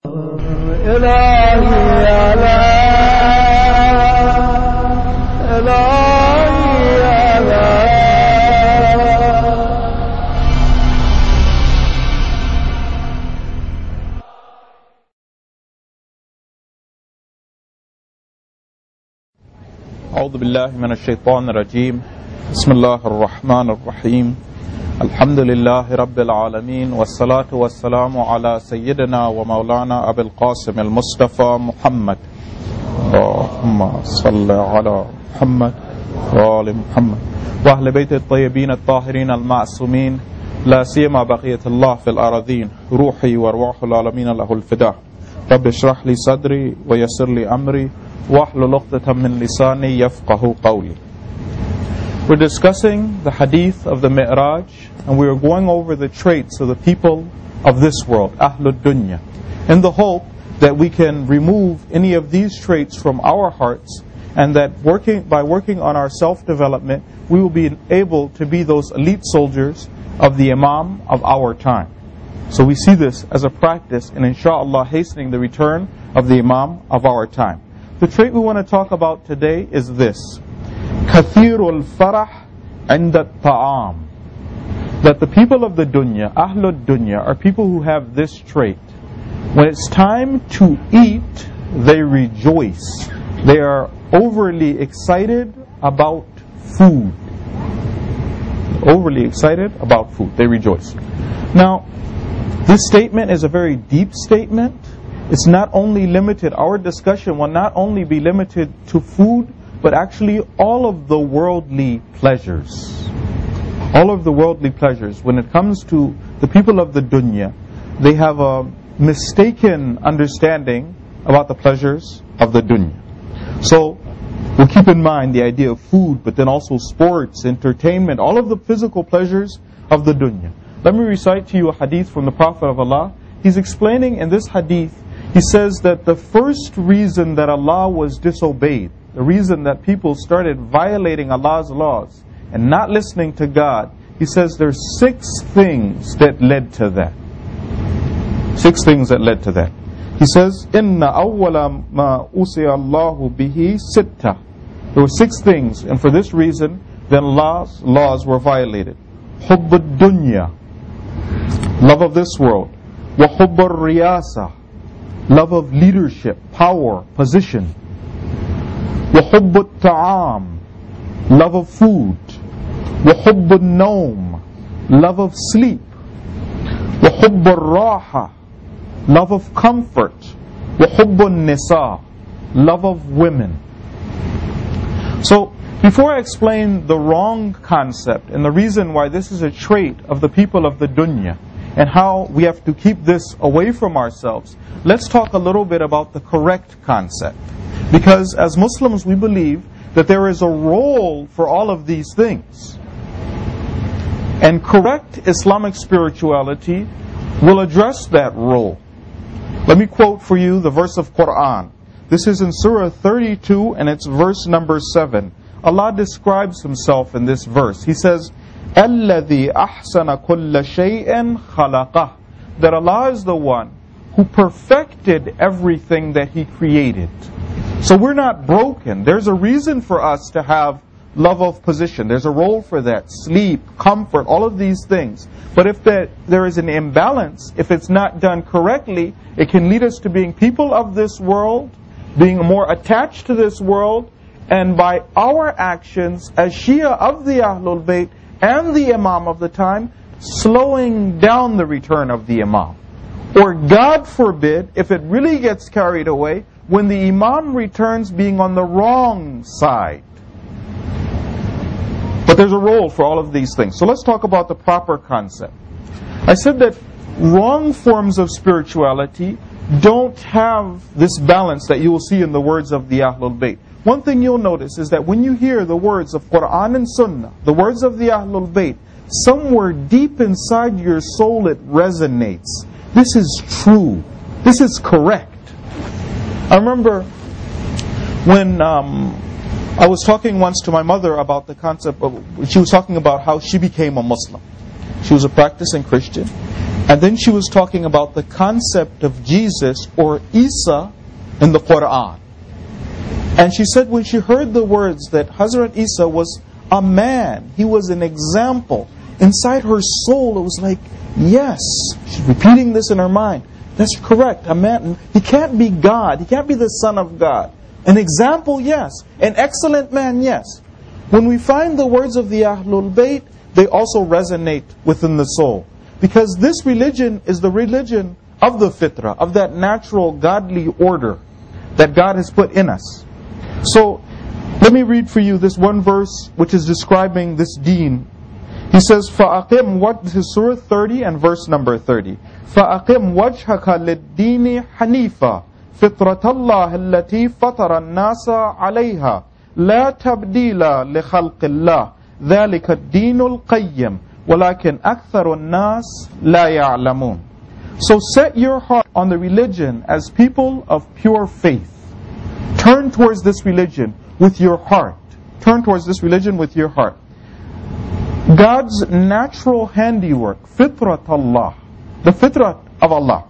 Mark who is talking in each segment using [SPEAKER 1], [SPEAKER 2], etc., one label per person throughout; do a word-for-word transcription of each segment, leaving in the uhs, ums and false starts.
[SPEAKER 1] أعوذ بالله من الشيطان الرجيم بسم الله الرحمن الرحيم الحمد لله رب العالمين والصلاة والسلام على سيدنا ومولانا أبي القاسم المصطفى محمد اللهم صل على محمد وآل محمد وأهل بيت الطيبين الطاهرين المعصومين لا سيما بقية الله في الأراضين روحي وروح العالمين له الفداء رب اشرح لي صدري ويسر لي أمري واحلل عقدة من لساني يفقهوا قولي. We're discussing the hadith of the Mi'raj, and we are going over the traits of the people of this world, Ahlul Dunya, in the hope that we can remove any of these traits from our hearts, and that working by working on our self-development, we will be able to be those elite soldiers of the Imam of our time. So we see this as a practice in inshallah hastening the return of the Imam of our time. The trait we want to talk about today is this: Kathirul farah inda ta'am. That the people of the dunya, Ahlul Dunya, are people who have this trait. When it's time to eat, they rejoice. They are overly excited about food. Overly excited about food. They rejoice. Now, this statement is a very deep statement. It's not only limited, our discussion will not only be limited to food, but actually all of the worldly pleasures. All of the worldly pleasures. When it comes to the people of the dunya, they have a mistaken understanding about the pleasures of the dunya. So, we'll keep in mind the idea of food, but then also sports, entertainment, all of the physical pleasures of the dunya. Let me recite to you a hadith from the Prophet of Allah. He's explaining in this hadith, he says that the first reason that Allah was disobeyed, the reason that people started violating Allah's laws and not listening to God, he says there's six things that led to that. Six things that led to that. He says, Inna awwala ma usiya Allahu bihi sitta. There were six things, and for this reason, then Allah's laws were violated. Hubbud dunya, love of this world. Wa hubbur riyasa, love of leadership, power, position. وَحُبُّ الطَّعَامِ, love of food. وَحُبُّ النَّوْمِ, love of sleep. وَحُبُّ الرَّاحَةِ, love of comfort. وَحُبُّ النِّسَاءِ, love of women. So, before I explain the wrong concept and the reason why this is a trait of the people of the dunya, and how we have to keep this away from ourselves, let's talk a little bit about the correct concept. Because as Muslims we believe that there is a role for all of these things. And correct Islamic spirituality will address that role. Let me quote for you the verse of Quran. This is in Surah thirty-two and it's verse number seven. Allah describes Himself in this verse. He says, الَّذِي أَحْسَنَ كُلَّ شَيْءٍ خَلَقَهُ, that Allah is the one who perfected everything that He created. So we're not broken. There's a reason for us to have love of position. There's a role for that. Sleep, comfort, all of these things. But if there, there is an imbalance, if it's not done correctly, it can lead us to being people of this world, being more attached to this world, and by our actions as Shia of the Ahlul Bayt and the Imam of the time, slowing down the return of the Imam. Or God forbid, if it really gets carried away, when the Imam returns being on the wrong side. But there's a role for all of these things. So let's talk about the proper concept. I said that wrong forms of spirituality don't have this balance that you will see in the words of the Ahlul Bayt. One thing you'll notice is that when you hear the words of Quran and Sunnah, the words of the Ahlul Bayt, somewhere deep inside your soul it resonates. This is true. This is correct. I remember when um, I was talking once to my mother about the concept of, she was talking about how she became a Muslim. She was a practicing Christian. And then she was talking about the concept of Jesus or Isa in the Quran. And she said when she heard the words that Hazrat Isa was a man, he was an example, inside her soul it was like, yes, she's repeating this in her mind. That's correct. A man, he can't be God. He can't be the Son of God. An example, yes. An excellent man, yes. When we find the words of the Ahlul Bayt, they also resonate within the soul. Because this religion is the religion of the fitrah, of that natural godly order that God has put in us. So, let me read for you this one verse which is describing this deen. He says, فَأَقِمْ وَجْهَ This is Surah thirty and verse number thirty. فَأَقِمْ وَجْهَكَ لِلدِّينِ حَنِيفًا فِطْرَةَ اللَّهِ الَّتِي فَطَرَ النَّاسَ عَلَيْهَا لَا تَبْدِيلَ لِخَلْقِ اللَّهِ ذَلِكَ الدِّينُ الْقَيِّمُ وَلَكِنْ أَكْثَرُ النَّاسِ لَا يَعْلَمُونَ. So set your heart on the religion as people of pure faith. Turn towards this religion with your heart. Turn towards this religion with your heart. God's natural handiwork, fitrat Allah, the fitrat of Allah,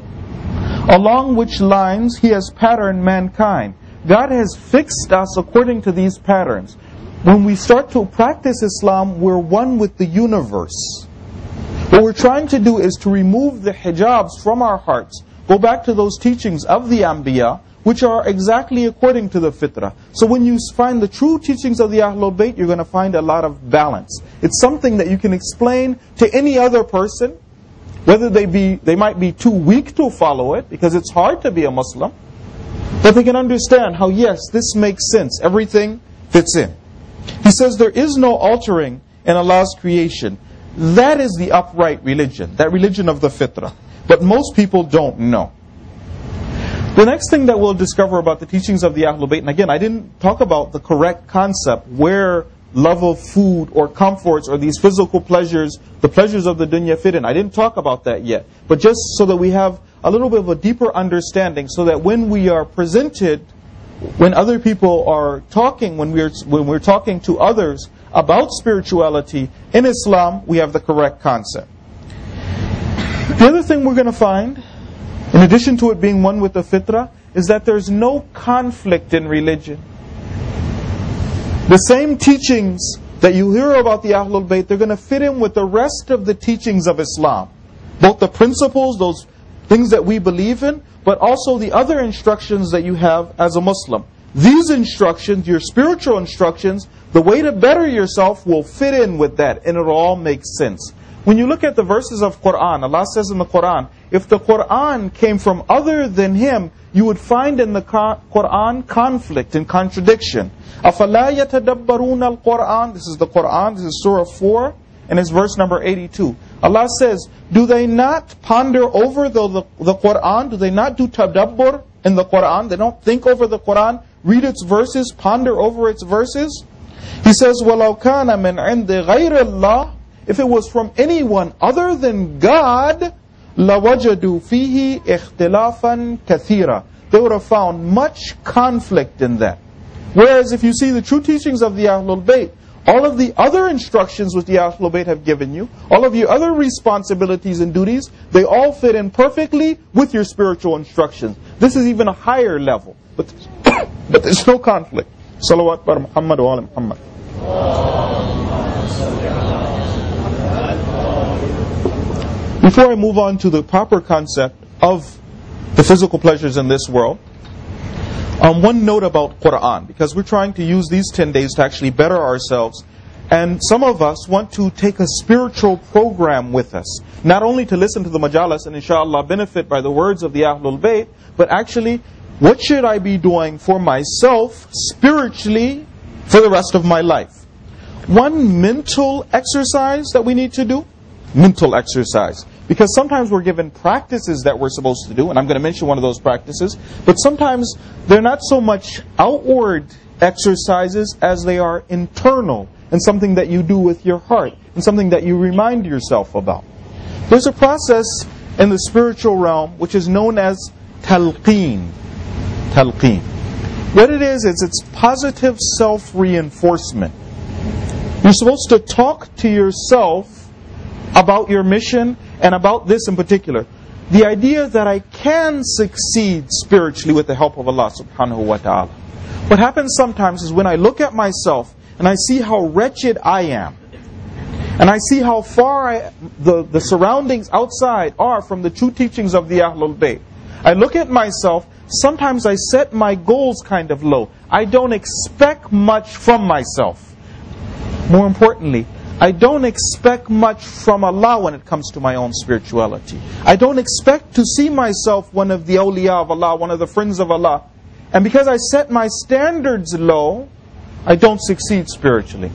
[SPEAKER 1] along which lines He has patterned mankind. God has fixed us according to these patterns. When we start to practice Islam, we're one with the universe. What we're trying to do is to remove the hijabs from our hearts, go back to those teachings of the Anbiya, which are exactly according to the fitrah. So when you find the true teachings of the Ahlul Bayt, you're going to find a lot of balance. It's something that you can explain to any other person, whether they be they might be too weak to follow it, because it's hard to be a Muslim, but they can understand how, yes, this makes sense. Everything fits in. He says there is no altering in Allah's creation. That is the upright religion, that religion of the fitrah. But most people don't know. The next thing that we'll discover about the teachings of the Ahlul Bayt, and again, I didn't talk about the correct concept, where love of food or comforts or these physical pleasures, the pleasures of the dunya fit in. I didn't talk about that yet. But just so that we have a little bit of a deeper understanding, so that when we are presented, when other people are talking, when we're, when we're talking to others about spirituality in Islam, we have the correct concept. The other thing we're going to find, in addition to it being one with the fitrah, is that there's no conflict in religion. The same teachings that you hear about the Ahlul Bayt, they're going to fit in with the rest of the teachings of Islam. Both the principles, those things that we believe in, but also the other instructions that you have as a Muslim. These instructions, your spiritual instructions, the way to better yourself will fit in with that, and it'll all make sense. When you look at the verses of Quran, Allah says in the Quran, if the Quran came from other than Him, you would find in the Quran conflict and contradiction. أَفَلَا يَتَدَبَّرُونَ الْقُرْآنِ This is the Quran, this is Surah four, and it's verse number eighty-two. Allah says, do they not ponder over the, the, the Quran? Do they not do tadabbur in the Quran? They don't think over the Quran, read its verses, ponder over its verses? He says, وَلَوْ كَانَ مِنْ عِنْدِ غَيْرِ اللَّهِ If it was from anyone other than God, لَوَجَدُوا فِيهِ اخْتِلَافًا كَثِيرًا They would have found much conflict in that. Whereas if you see the true teachings of the Ahlul Bayt, all of the other instructions which the Ahlul Bayt have given you, all of your other responsibilities and duties, they all fit in perfectly with your spiritual instructions. This is even a higher level. But, but there's no conflict. Salawat bar Muhammad wa ala Muhammad. Before I move on to the proper concept of the physical pleasures in this world, um, one note about Quran, because we're trying to use these ten days to actually better ourselves, and some of us want to take a spiritual program with us, not only to listen to the majalis and inshallah benefit by the words of the Ahlul Bayt, but actually, what should I be doing for myself spiritually for the rest of my life? One mental exercise that we need to do, mental exercise. Because sometimes we're given practices that we're supposed to do, and I'm going to mention one of those practices, but sometimes they're not so much outward exercises as they are internal, and something that you do with your heart, and something that you remind yourself about. There's a process in the spiritual realm which is known as talqeen. Talqeen. What it is, is it's positive self-reinforcement. You're supposed to talk to yourself about your mission and about this in particular, the idea that I can succeed spiritually with the help of Allah subhanahu wa ta'ala. What happens sometimes is when I look at myself and I see how wretched I am, and I see how far I, the, the surroundings outside are from the true teachings of the Ahlul Bayt, I look at myself, sometimes I set my goals kind of low. I don't expect much from myself. More importantly, I don't expect much from Allah when it comes to my own spirituality. I don't expect to see myself one of the awliya of Allah, one of the friends of Allah. And because I set my standards low, I don't succeed spiritually.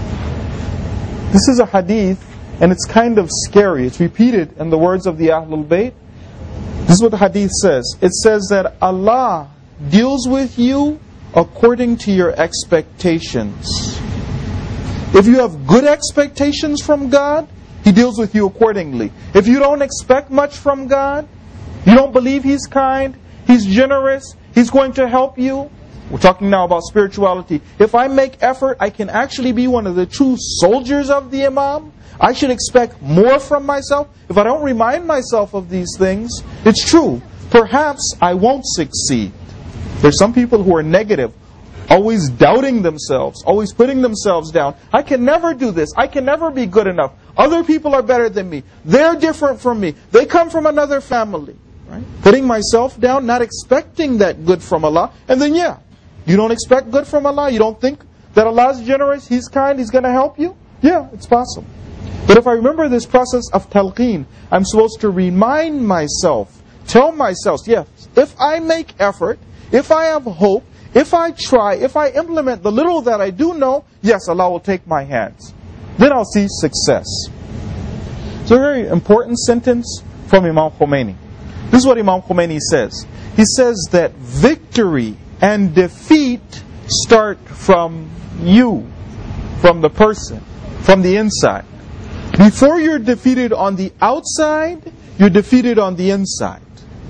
[SPEAKER 1] This is a hadith, and it's kind of scary. It's repeated in the words of the Ahlul Bayt. This is what the hadith says. It says that Allah deals with you according to your expectations. If you have good expectations from God, He deals with you accordingly. If you don't expect much from God, you don't believe He's kind, He's generous, He's going to help you. We're talking now about spirituality. If I make effort, I can actually be one of the true soldiers of the Imam. I should expect more from myself. If I don't remind myself of these things, it's true. Perhaps I won't succeed. There's some people who are negative, always doubting themselves, always putting themselves down. I can never do this. I can never be good enough. Other people are better than me. They're different from me. They come from another family. Right? Putting myself down, not expecting that good from Allah. And then yeah, you don't expect good from Allah? You don't think that Allah is generous, He's kind, He's going to help you? Yeah, it's possible. But if I remember this process of talqeen, I'm supposed to remind myself, tell myself, yes, if I make effort, if I have hope, if I try, if I implement the little that I do know, yes, Allah will take my hands. Then I'll see success. It's a very important sentence from Imam Khomeini. This is what Imam Khomeini says. He says that victory and defeat start from you, from the person, from the inside. Before you're defeated on the outside, you're defeated on the inside.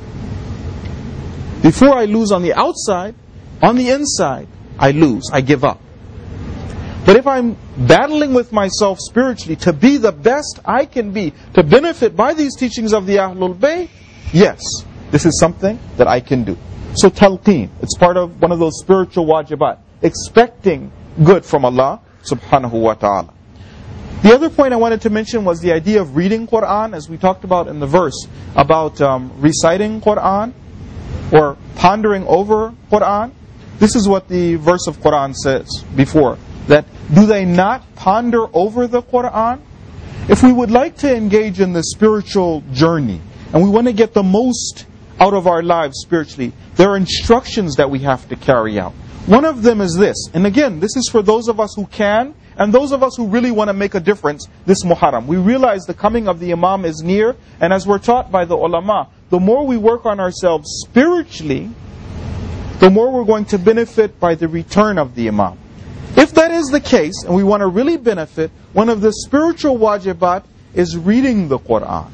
[SPEAKER 1] Before I lose on the outside, on the inside, I lose, I give up. But if I'm battling with myself spiritually to be the best I can be, to benefit by these teachings of the Ahlul Bayt, yes, this is something that I can do. So talqeen, it's part of one of those spiritual wajibat, expecting good from Allah subhanahu wa ta'ala. The other point I wanted to mention was the idea of reading Qur'an, as we talked about in the verse, about um, reciting Qur'an, or pondering over Qur'an. This is what the verse of Qur'an says before, that do they not ponder over the Qur'an? If we would like to engage in the spiritual journey, and we want to get the most out of our lives spiritually, there are instructions that we have to carry out. One of them is this, and again, this is for those of us who can, and those of us who really want to make a difference this Muharram. We realize the coming of the Imam is near, and as we're taught by the ulama, the more we work on ourselves spiritually, the more we're going to benefit by the return of the Imam. If that is the case, and we want to really benefit, one of the spiritual wajibat is reading the Qur'an.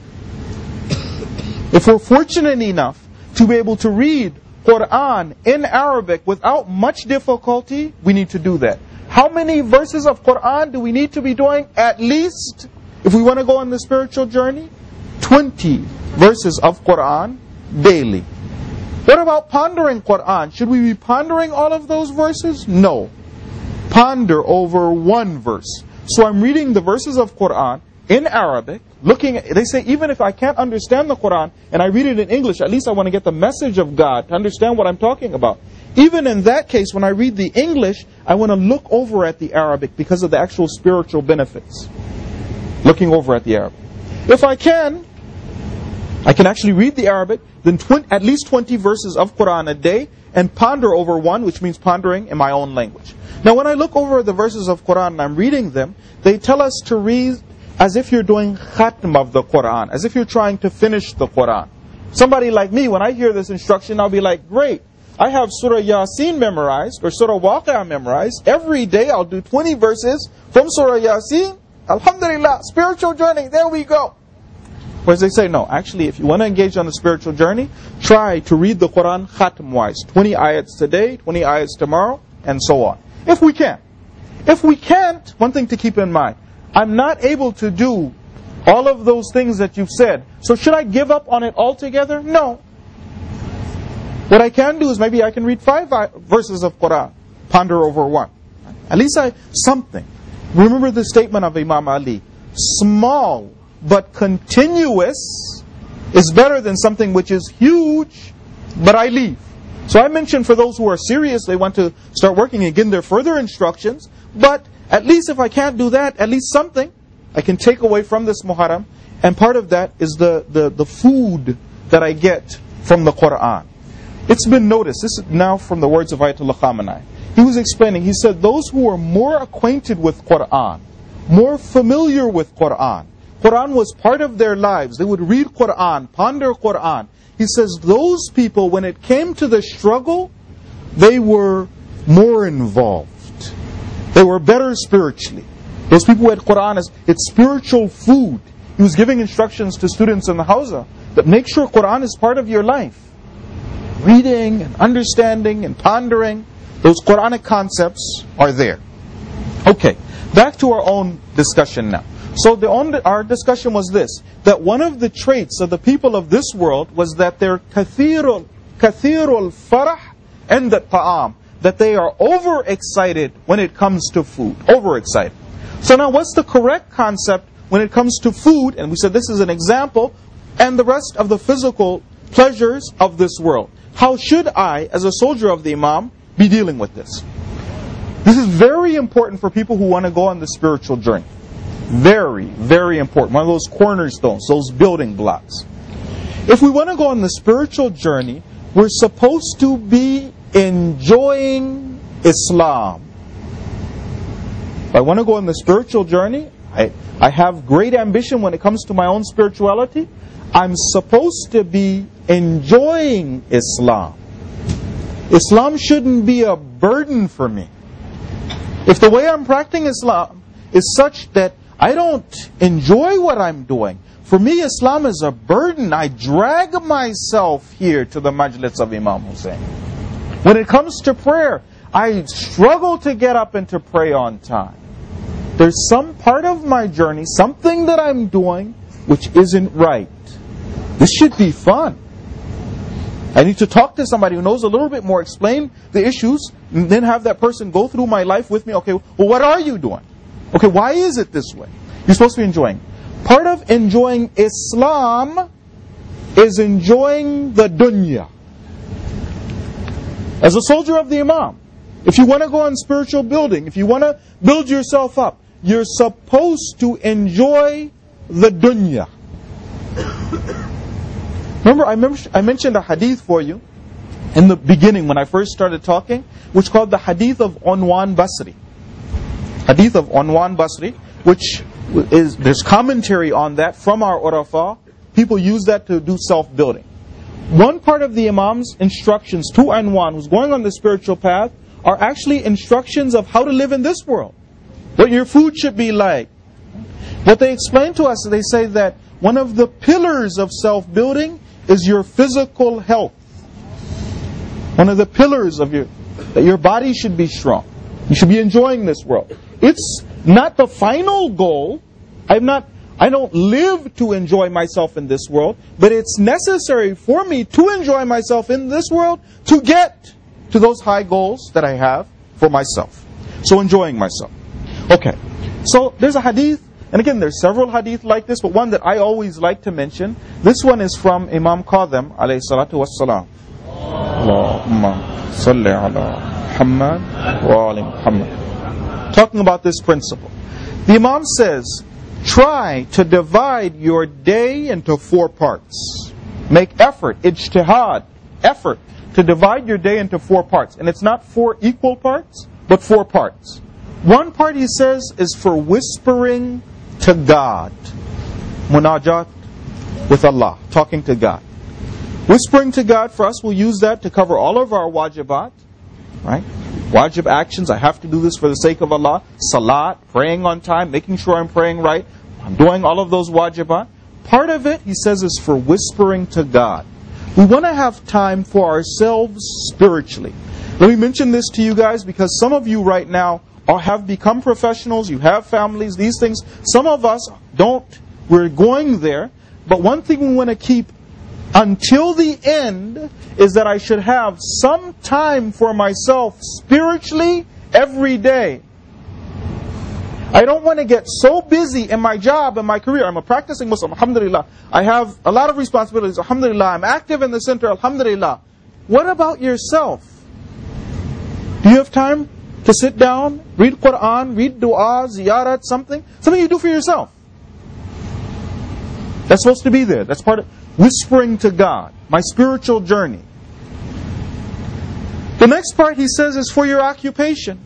[SPEAKER 1] If we're fortunate enough to be able to read Qur'an in Arabic without much difficulty, we need to do that. How many verses of Qur'an do we need to be doing? At least, if we want to go on the spiritual journey, twenty verses of Qur'an daily. What about pondering Qur'an? Should we be pondering all of those verses? No. Ponder over one verse. So I'm reading the verses of Qur'an in Arabic, looking at, they say even if I can't understand the Qur'an and I read it in English, at least I want to get the message of God to understand what I'm talking about. Even in that case, when I read the English, I want to look over at the Arabic because of the actual spiritual benefits. Looking over at the Arabic. If I can, I can actually read the Arabic, then twenty, at least twenty verses of Qur'an a day, and ponder over one, which means pondering in my own language. Now when I look over the verses of Qur'an and I'm reading them, they tell us to read as if you're doing khatm of the Qur'an, as if you're trying to finish the Qur'an. Somebody like me, when I hear this instruction, I'll be like, great, I have Surah Yasin memorized, or Surah Waqi'ah memorized. Every day I'll do twenty verses from Surah Yasin. Alhamdulillah, spiritual journey, there we go. Whereas they say, no, actually, if you want to engage on the spiritual journey, try to read the Qur'an khatm-wise. twenty ayats today, twenty ayats tomorrow, and so on. If we can. If we can't, one thing to keep in mind, I'm not able to do all of those things that you've said. So should I give up on it altogether? No. What I can do is maybe I can read five verses of Quran, ponder over one. At least I, something. Remember the statement of Imam Ali, small but continuous is better than something which is huge, but I leave. So I mentioned for those who are serious, they want to start working and get their further instructions, but at least if I can't do that, at least something I can take away from this Muharram, and part of that is the, the, the food that I get from the Quran. It's been noticed, this is now from the words of Ayatollah Khamenei. He was explaining, he said, those who are more acquainted with Quran, more familiar with Quran, Quran was part of their lives, they would read Quran, ponder Quran. He says, those people, when it came to the struggle, they were more involved. They were better spiritually. Those people who had Quran as its spiritual food. He was giving instructions to students in the Hawza that make sure Quran is part of your life. Reading and understanding and pondering, those Quranic concepts are there. Okay, back to our own discussion now. So the on, our discussion was this, that one of the traits of the people of this world was that they're kathirul, kathirul farah and the ta'am, that they are overexcited when it comes to food, overexcited. So now what's the correct concept when it comes to food? And we said this is an example, and the rest of the physical pleasures of this world. How should I, as a soldier of the Imam, be dealing with this? This is very important for people who want to go on the spiritual journey. Very, very important. One of those cornerstones, those building blocks. If we want to go on the spiritual journey, we're supposed to be enjoying Islam. If I want to go on the spiritual journey, I, I have great ambition when it comes to my own spirituality. I'm supposed to be enjoying Islam. Islam shouldn't be a burden for me. If the way I'm practicing Islam is such that I don't enjoy what I'm doing, for me Islam is a burden. I drag myself here to the majlis of Imam Hussein. When it comes to prayer, I struggle to get up and to pray on time. There's some part of my journey, something that I'm doing, which isn't right. This should be fun. I need to talk to somebody who knows a little bit more, explain the issues, and then have that person go through my life with me. Okay, well, what are you doing? Okay, why is it this way? You're supposed to be enjoying. Part of enjoying Islam is enjoying the dunya. As a soldier of the Imam, if you want to go on spiritual building, if you want to build yourself up, you're supposed to enjoy the dunya. Remember, I, mem- I mentioned a hadith for you in the beginning when I first started talking, which is called the hadith of Unwan Basri. Hadith of Unwan Basri, which is, there's commentary on that from our Urafa. People use that to do self-building. One part of the Imam's instructions to Unwan, who's going on the spiritual path, are actually instructions of how to live in this world. What your food should be like. What they explain to us, they say that one of the pillars of self-building is your physical health. One of the pillars of your, that your body should be strong. You should be enjoying this world. It's not the final goal. I'm not, I don't live to enjoy myself in this world, but it's necessary for me to enjoy myself in this world to get to those high goals that I have for myself. So enjoying myself. Okay. So there's a hadith, and again there's several hadith like this, but one that I always like to mention. This one is from Imam Qadhim alayhi salatu wassalam. Allahumma salli ala Muhammad wa ali Muhammad. Talking about this principle. The Imam says, try to divide your day into four parts. Make effort, ijtihad, effort to divide your day into four parts. And it's not four equal parts, but four parts. One part, he says, is for whispering to God. Munajat with Allah, talking to God. Whispering to God, for us, we'll use that to cover all of our wajibat. Right? Wajib actions, I have to do this for the sake of Allah. Salat, praying on time, making sure I'm praying right. I'm doing all of those wajibat. Part of it, he says, is for whispering to God. We want to have time for ourselves spiritually. Let me mention this to you guys because some of you right now are, have become professionals, you have families, these things. Some of us don't We're going there. But one thing we want to keep until the end is that I should have some time for myself spiritually every day. I don't want to get so busy in my job and my career. I'm a practicing Muslim, alhamdulillah. I have a lot of responsibilities, alhamdulillah. I'm active in the center, alhamdulillah. What about yourself? Do you have time to sit down, read Quran, read dua, ziyarat, something? Something you do for yourself. That's supposed to be there. That's part of whispering to God, my spiritual journey. The next part he says is for your occupation.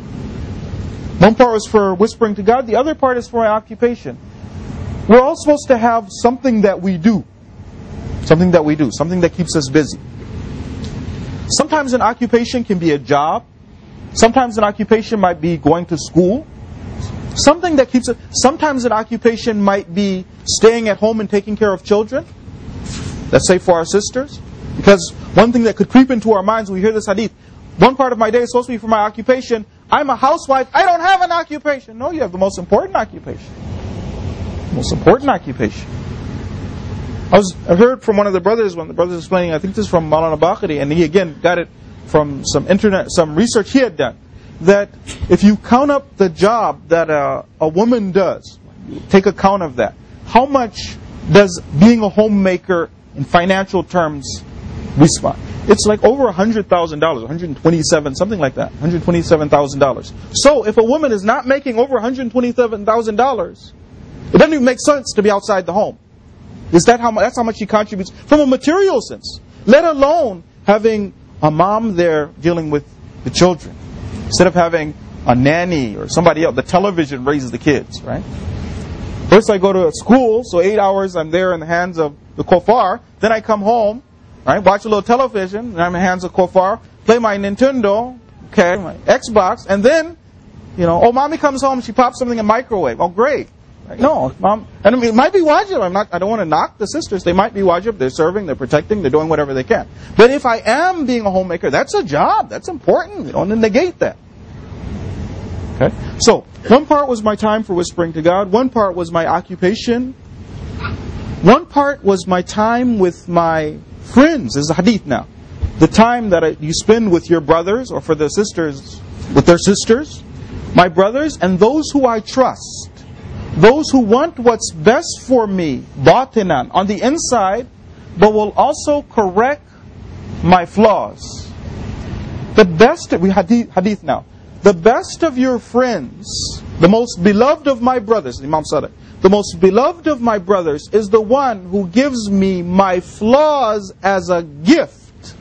[SPEAKER 1] One part was for whispering to God, the other part is for my occupation. We're all supposed to have something that we do. Something that we do, something that keeps us busy. Sometimes an occupation can be a job. Sometimes an occupation might be going to school. Something that keeps it. Sometimes an occupation might be staying at home and taking care of children. Let's say for our sisters. Because one thing that could creep into our minds when we hear this hadith, one part of my day is supposed to be for my occupation. I'm a housewife. I don't have an occupation. No, you have the most important occupation. Most important occupation. I was I heard from one of the brothers when the brothers was explaining. I think this is from Maulana Baqiri, and he again got it from some internet, some research he had done. That if you count up the job that a, a woman does, take account of that. How much does being a homemaker in financial terms respond? It's like over one hundred thousand dollars, one hundred twenty-seven, something like that, one hundred twenty-seven thousand dollars. So if a woman is not making over one hundred twenty-seven thousand dollars, it doesn't even make sense to be outside the home. Is that how much? That's how much she contributes from a material sense. Let alone having a mom there dealing with the children, instead of having a nanny or somebody else. The television raises the kids, right? First I go to school, so eight hours I'm there in the hands of the kofar. Then I come home, right? Watch a little television, and I'm in the hands of kofar. Play my Nintendo, okay, my Xbox, and then, you know, oh, mommy comes home, she pops something in the microwave. Oh, great. No, mom, and I mean, it might be wajib. I'm not. I don't want to knock the sisters. They might be wajib. They're serving. They're protecting. They're doing whatever they can. But if I am being a homemaker, that's a job. That's important. You don't negate that. Okay. So one part was my time for whispering to God. One part was my occupation. One part was my time with my friends. This is a hadith now. The time that you spend with your brothers, or for the sisters, with their sisters, my brothers, and those who I trust. Those who want what's best for me, batinan, on the inside, but will also correct my flaws. The best, we hadith, hadith now, the best of your friends, the most beloved of my brothers, Imam Sadiq, the most beloved of my brothers is the one who gives me my flaws as a gift.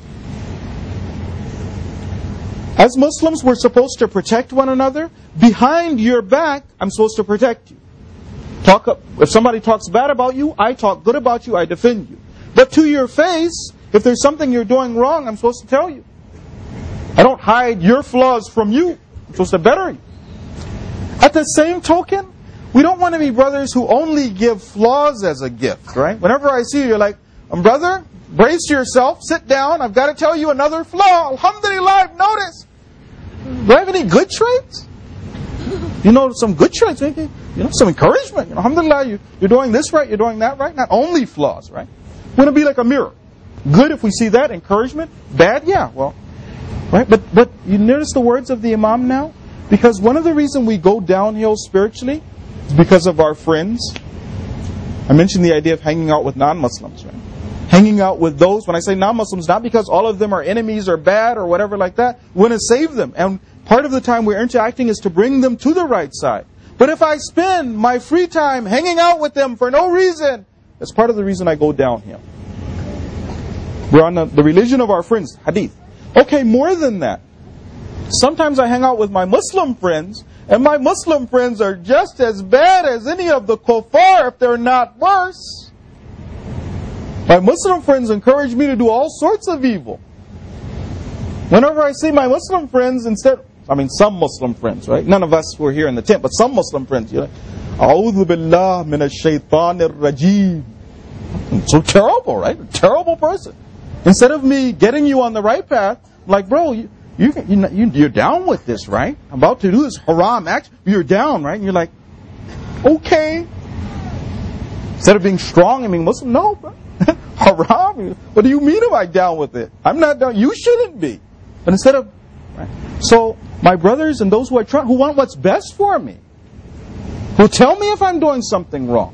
[SPEAKER 1] As Muslims, we're supposed to protect one another. Behind your back, I'm supposed to protect you. Talk up, if somebody talks bad about you, I talk good about you, I defend you. But to your face, if there's something you're doing wrong, I'm supposed to tell you. I don't hide your flaws from you. I'm supposed to better you. At the same token, we don't want to be brothers who only give flaws as a gift, right? Whenever I see you, you're like, um, brother, brace yourself, sit down, I've got to tell you another flaw. Alhamdulillah, I've noticed. Do I have any good traits? You know, some good traits, maybe. You know, some encouragement. You know, alhamdulillah, you, you're doing this right, you're doing that right. Not only flaws, right? We want to be like a mirror. Good if we see that, encouragement. Bad, yeah, well, right? But but you notice the words of the Imam now? Because one of the reasons we go downhill spiritually is because of our friends. I mentioned the idea of hanging out with non-Muslims, right? Hanging out with those, when I say non-Muslims, not because all of them are enemies or bad or whatever like that. We want to save them. And part of the time we're interacting is to bring them to the right side. But if I spend my free time hanging out with them for no reason, that's part of the reason I go downhill. We're on the, the religion of our friends, hadith. Okay, more than that. Sometimes I hang out with my Muslim friends, and my Muslim friends are just as bad as any of the kuffar, if they're not worse. My Muslim friends encourage me to do all sorts of evil. Whenever I see my Muslim friends, instead... I mean, some Muslim friends, right? None of us were here in the tent, but some Muslim friends, you're like, A'udhu billah min ash-shaytanir rajim. So terrible, right? A terrible person. Instead of me getting you on the right path, like, bro, you, you, you, you're down with this, right? I'm about to do this haram act. You're down, right? And you're like, okay. Instead of being strong and being Muslim, no, bro. Haram. What do you mean am I down with it? I'm not down. You shouldn't be. But instead of, right? So my brothers and those who are trying, who want what's best for me, who tell me if I'm doing something wrong.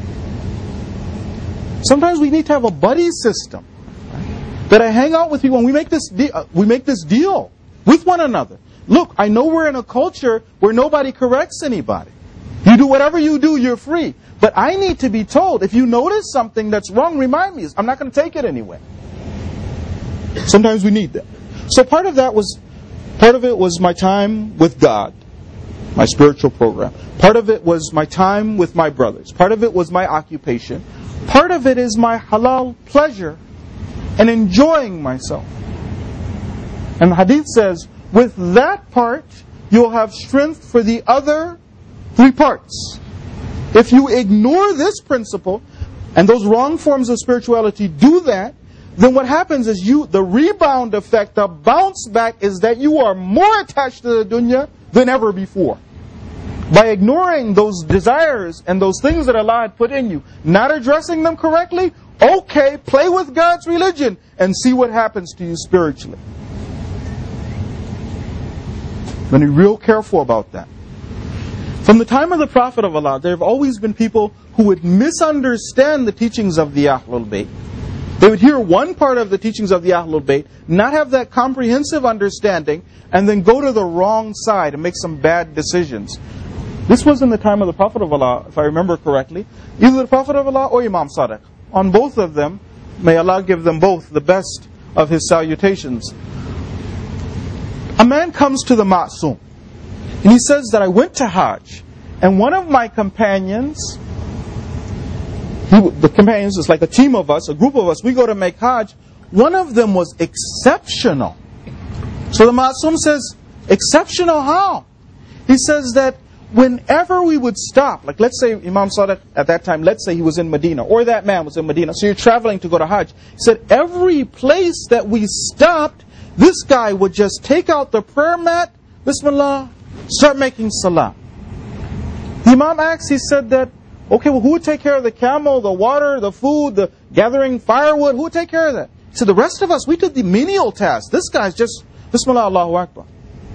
[SPEAKER 1] Sometimes we need to have a buddy system, right? That I hang out with people and we make this de- uh, we make this deal with one another. Look, I know we're in a culture where nobody corrects anybody. You do whatever you do, you're free. But I need to be told, if you notice something that's wrong, remind me. I'm not going to take it anyway. Sometimes we need that. So part of that was, part of it was my time with God, my spiritual program. Part of it was my time with my brothers. Part of it was my occupation. Part of it is my halal pleasure and enjoying myself. And the hadith says, with that part, you'll have strength for the other three parts. If you ignore this principle, and those wrong forms of spirituality do that, then what happens is you, the rebound effect, the bounce back is that you are more attached to the dunya than ever before. By ignoring those desires and those things that Allah had put in you, not addressing them correctly, okay, play with God's religion and see what happens to you spiritually. Be real careful about that. From the time of the Prophet of Allah, there have always been people who would misunderstand the teachings of the Ahlul Bayt. They would hear one part of the teachings of the Ahlul Bayt, not have that comprehensive understanding, and then go to the wrong side and make some bad decisions. This was in the time of the Prophet of Allah, if I remember correctly. Either the Prophet of Allah or Imam Sadiq. On both of them, may Allah give them both the best of His salutations. A man comes to the Ma'soom, and he says that I went to Hajj, and one of my companions, he, the companions is like a team of us, a group of us, we go to make Hajj, one of them was exceptional. So the Ma'soom says, exceptional how? He says that whenever we would stop, like let's say Imam Sadiq at that time, let's say he was in Medina, or that man was in Medina, so you're traveling to go to Hajj. He said every place that we stopped, this guy would just take out the prayer mat, Bismillah, start making salah. The Imam asked, he said that, okay, well who would take care of the camel, the water, the food, the gathering firewood, who would take care of that? He said the rest of us, we did the menial task. This guy's just, Bismillah, Allahu Akbar.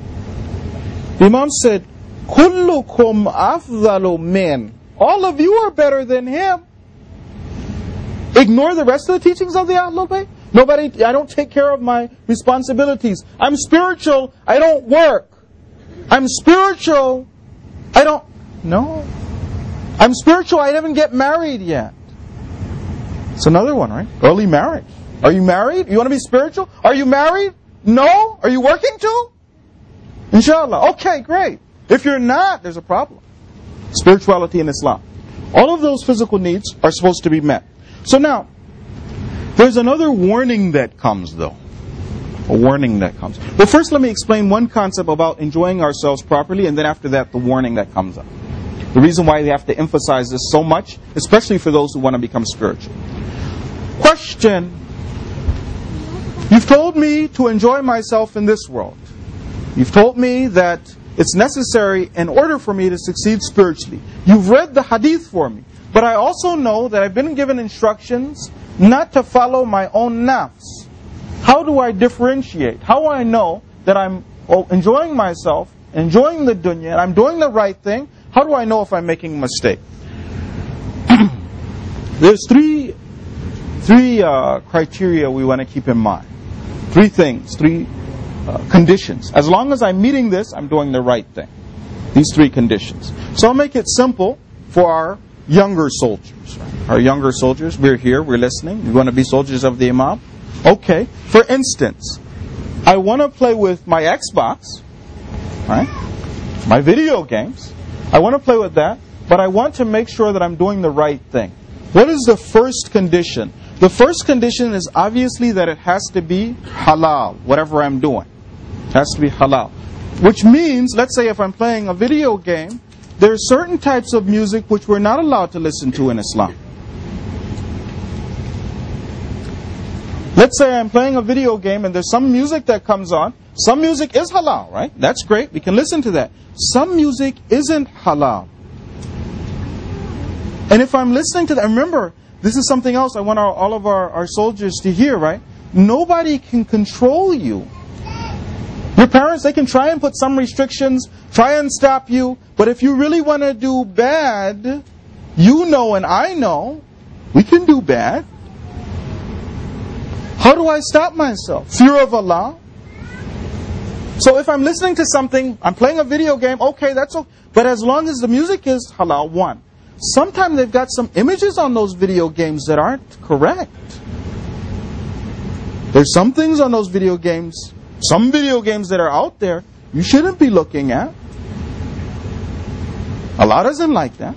[SPEAKER 1] The Imam said, Kullukum afdalu min. All of you are better than him. Ignore the rest of the teachings of the Ahlul Bayt. Nobody, I don't take care of my responsibilities. I'm spiritual, I don't work. I'm spiritual, I don't, no. I'm spiritual, I didn't get married yet. It's another one, right? Early marriage. Are you married? You want to be spiritual? Are you married? No? Are you working too? Inshallah. Okay, great. If you're not, there's a problem. Spirituality in Islam. All of those physical needs are supposed to be met. So now, there's another warning that comes though. A warning that comes. But first let me explain one concept about enjoying ourselves properly, and then after that the warning that comes up. The reason why they have to emphasize this so much, especially for those who want to become spiritual. Question. You've told me to enjoy myself in this world. You've told me that it's necessary in order for me to succeed spiritually. You've read the hadith for me. But I also know that I've been given instructions not to follow my own nafs. How do I differentiate? How do I know that I'm enjoying myself, enjoying the dunya, and I'm doing the right thing? How do I know if I'm making a mistake? There's three, three uh, criteria we want to keep in mind. Three things, three uh, conditions. As long as I'm meeting this, I'm doing the right thing. These three conditions. So I'll make it simple for our younger soldiers. Our younger soldiers, we're here, we're listening. We want to be soldiers of the Imam. Okay. For instance, I want to play with my Xbox, right? My video games. I want to play with that, but I want to make sure that I'm doing the right thing. What is the first condition? The first condition is obviously that it has to be halal, whatever I'm doing. It has to be halal. Which means, let's say if I'm playing a video game, there are certain types of music which we're not allowed to listen to in Islam. Let's say I'm playing a video game and there's some music that comes on. Some music is halal, right? That's great. We can listen to that. Some music isn't halal. And if I'm listening to that, remember, this is something else I want our, all of our, our soldiers to hear, right? Nobody can control you. Your parents, they can try and put some restrictions, try and stop you, but if you really want to do bad, you know and I know, we can do bad. How do I stop myself? Fear of Allah. So if I'm listening to something, I'm playing a video game, okay, that's okay. But as long as the music is halal, one. Sometimes they've got some images on those video games that aren't correct. There's some things on those video games, some video games that are out there, you shouldn't be looking at. Allah doesn't like that.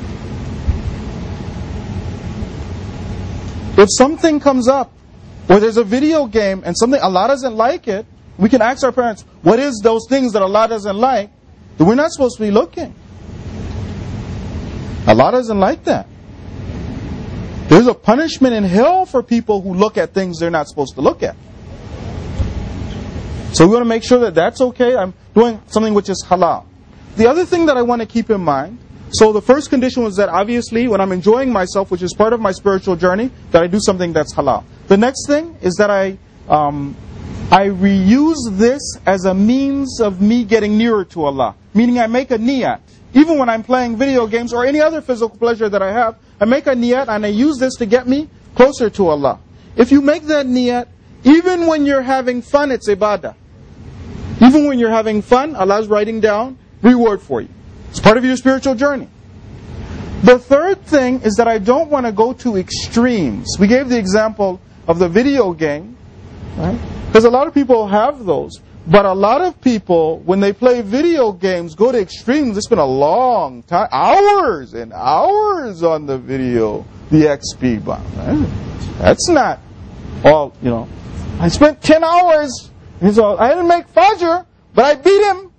[SPEAKER 1] If something comes up, or there's a video game and something Allah doesn't like it, we can ask our parents, what is those things that Allah doesn't like? That we're not supposed to be looking. Allah doesn't like that. There's a punishment in hell for people who look at things they're not supposed to look at. So we want to make sure that that's okay. I'm doing something which is halal. The other thing that I want to keep in mind, so the first condition was that obviously when I'm enjoying myself, which is part of my spiritual journey, that I do something that's halal. The next thing is that I um, I reuse this as a means of me getting nearer to Allah. Meaning I make a niyat. Even when I'm playing video games or any other physical pleasure that I have, I make a niyat and I use this to get me closer to Allah. If you make that niyat, even when you're having fun, it's ibadah. Even when you're having fun, Allah's writing down reward for you. It's part of your spiritual journey. The third thing is that I don't want to go to extremes. We gave the example of the video game, right? Because a lot of people have those. But a lot of people, when they play video games, go to extremes. They spend a long time, hours and hours on the video, the X P bomb. Right? That's not all, you know. I spent ten hours, and so I didn't make Fajr, but I beat him.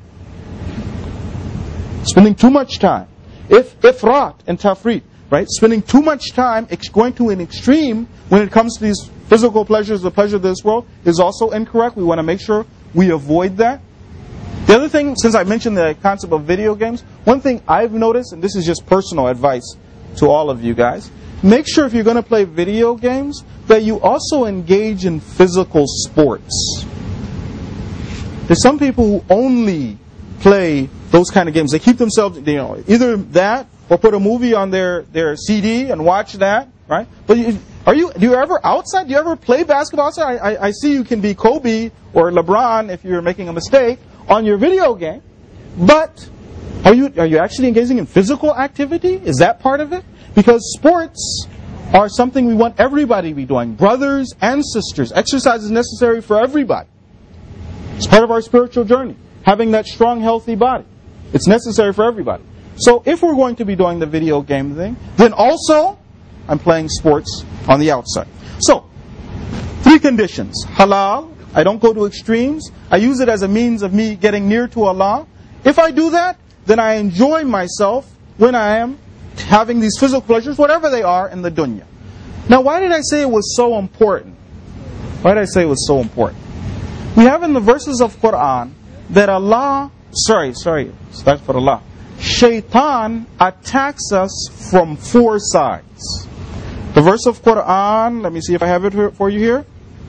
[SPEAKER 1] Spending too much time. If ifrat and tafrit, right? Spending too much time going to an extreme when it comes to these physical pleasures, the pleasure of this world, is also incorrect. We want to make sure we avoid that. The other thing, since I mentioned the concept of video games, one thing I've noticed, and this is just personal advice to all of you guys, make sure if you're going to play video games, that you also engage in physical sports. There's some people who only play those kind of games. They keep themselves, you know, either that or put a movie on their, their C D and watch that, right? But you, are you, do you ever outside, do you ever play basketball outside? I, I, I see you can be Kobe or LeBron if you're making a mistake on your video game. But are you, are you actually engaging in physical activity? Is that part of it? Because sports are something we want everybody to be doing. Brothers and sisters. Exercise is necessary for everybody. It's part of our spiritual journey. Having that strong, healthy body. It's necessary for everybody. So if we're going to be doing the video game thing, then also I'm playing sports on the outside. So, three conditions. Halal. I don't go to extremes. I use it as a means of me getting near to Allah. If I do that, then I enjoy myself when I am having these physical pleasures, whatever they are, in the dunya. Now, why did I say it was so important? Why did I say it was so important? We have in the verses of Quran that Allah, sorry, sorry, start for Allah. Shaitan attacks us from four sides. The verse of Quran, let me see if I have it for you here.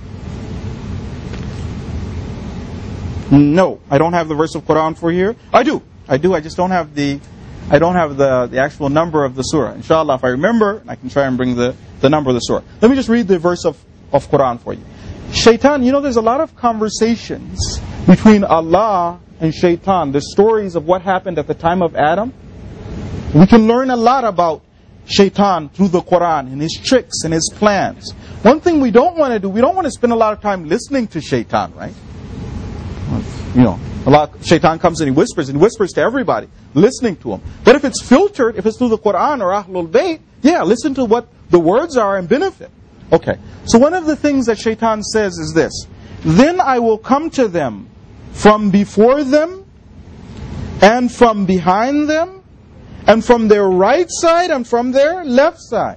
[SPEAKER 1] No, I don't have the verse of Quran for you here. I do, I do. I just don't have the, I don't have the the actual number of the surah. Inshallah, if I remember, I can try and bring the the number of the surah. Let me just read the verse of of Quran for you. Shaitan, you know, there's a lot of conversations between Allah and Shaitan. The stories of what happened at the time of Adam. We can learn a lot about Shaitan through the Quran and his tricks and his plans. One thing we don't want to do, we don't want to spend a lot of time listening to Shaitan, right? You know, a lot of Shaitan comes and he whispers and he whispers to everybody, listening to him. But if it's filtered, if it's through the Quran or Ahlul Bayt, yeah, listen to what the words are and benefit. Okay, so one of the things that Shaitan says is this: then I will come to them from before them, and from behind them, and from their right side, and from their left side.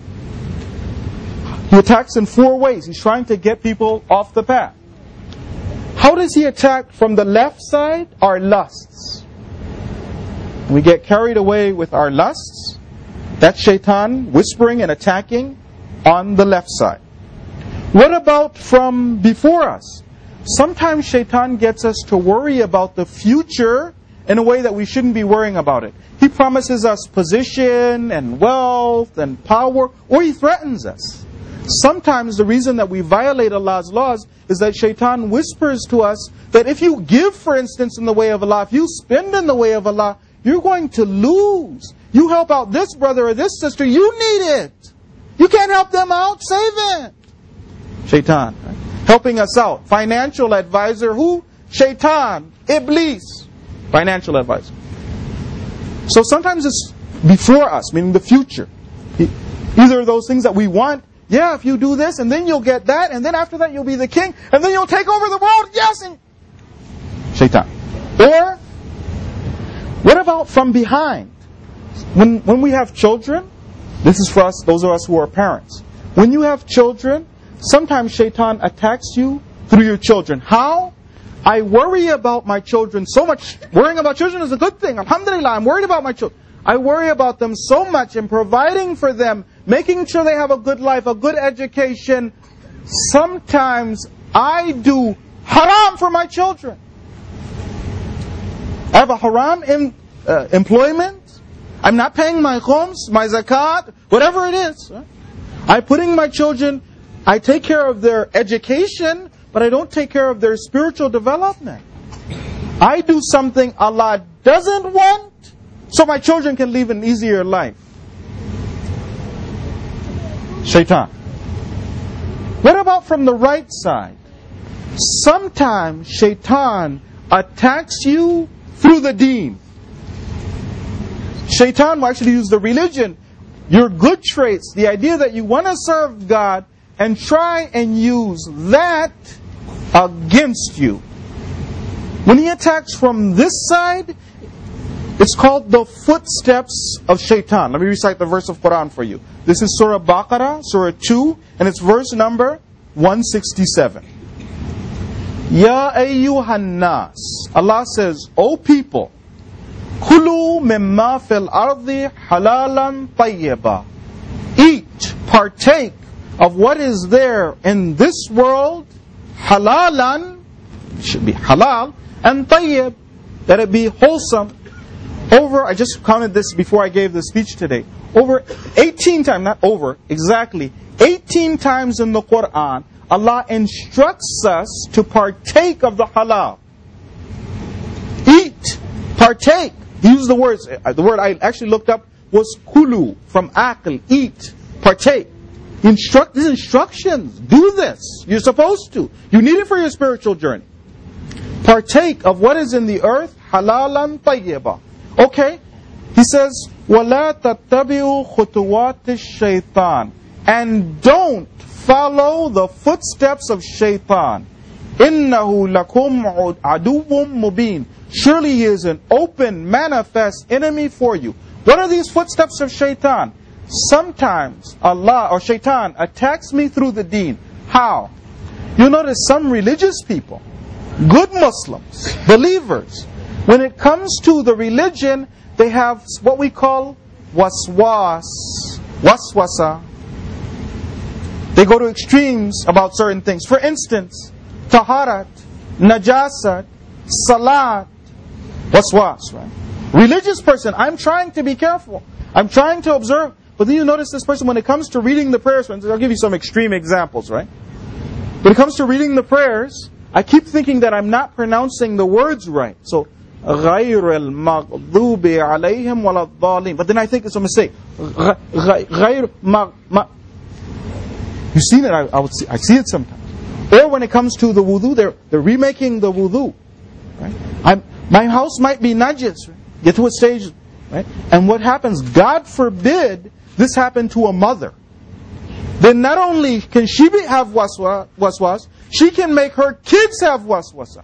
[SPEAKER 1] He attacks in four ways. He's trying to get people off the path. How does he attack from the left side? Our lusts. We get carried away with our lusts. That's shaitan whispering and attacking on the left side. What about from before us? Sometimes shaitan gets us to worry about the future in a way that we shouldn't be worrying about it. He promises us position and wealth and power, or he threatens us. Sometimes the reason that we violate Allah's laws is that shaitan whispers to us that if you give, for instance, in the way of Allah, if you spend in the way of Allah, you're going to lose. You help out this brother or this sister, you need it. You can't help them out, save it. Shaitan. Right? Helping us out. Financial advisor, who? Shaitan. Iblis. Financial advisor. So sometimes it's before us, meaning the future. Either of those things that we want, yeah, if you do this, and then you'll get that, and then after that you'll be the king, and then you'll take over the world, yes! And Shaitan. Or, what about from behind? When, when we have children, this is for us, those of us who are parents. When you have children, sometimes shaitan attacks you through your children. How? I worry about my children so much. Worrying about children is a good thing. Alhamdulillah, I'm worried about my children. I worry about them so much in providing for them, making sure they have a good life, a good education. Sometimes I do haram for my children. I have a haram in, uh, employment. I'm not paying my khums, my zakat, whatever it is. I'm putting my children, I take care of their education, but I don't take care of their spiritual development. I do something Allah doesn't want, so my children can live an easier life. Shaitan. What about from the right side? Sometimes shaitan attacks you through the deen. Shaitan will actually use the religion, your good traits, the idea that you want to serve God, and try and use that against you. When he attacks from this side, it's called the footsteps of shaitan. Let me recite the verse of Quran for you. This is Surah Baqarah, Surah two, and it's verse number one sixty-seven. Ya ayyuhan nas. Allah says, O people, Kulu mimma fil ardi halalan tayyiba. Eat, partake of what is there in this world, halalan, it should be halal, and tayyib, that it be wholesome. Over, I just counted this before I gave the speech today, over eighteen times, not over, exactly, eighteen times in the Quran, Allah instructs us to partake of the halal. Eat, partake. He used the words, the word I actually looked up was kulu, from akl, eat, partake. Instruct, these instructions, do this. You're supposed to. You need it for your spiritual journey. Partake of what is in the earth, halalan tayyiba. Okay, he says, وَلَا تَتَّبِعُوا خُطُوَاتِ الشَّيْطَانِ. And don't follow the footsteps of shaitan. إِنَّهُ لَكُمْ عَدُوٌّ مُبِينٌ. Surely he is an open, manifest enemy for you. What are these footsteps of shaitan? Sometimes Allah or shaitan attacks me through the deen. How? You notice some religious people, good Muslims, believers, when it comes to the religion, they have what we call waswas, waswasa. They go to extremes about certain things. For instance, taharat, najasat, salat, waswas, right? Religious person, I'm trying to be careful. I'm trying to observe. But then you notice this person, when it comes to reading the prayers, I'll give you some extreme examples, right? When it comes to reading the prayers, I keep thinking that I'm not pronouncing the words right. So, غَيْرَ الْمَغْضُوبِ عَلَيْهِمْ وَلَا الضَّالِينَ. But then I think it's a mistake. غَيْرَ مَغْ مَغْ. You've seen it, I, I, would see, I see it sometimes. Or when it comes to the wudu, they're, they're remaking the wudu. Right? I'm, my house might be najis. Right? Get to a stage, right? And what happens, God forbid, this happened to a mother. Then not only can she be, have waswas, waswas, she can make her kids have waswasa.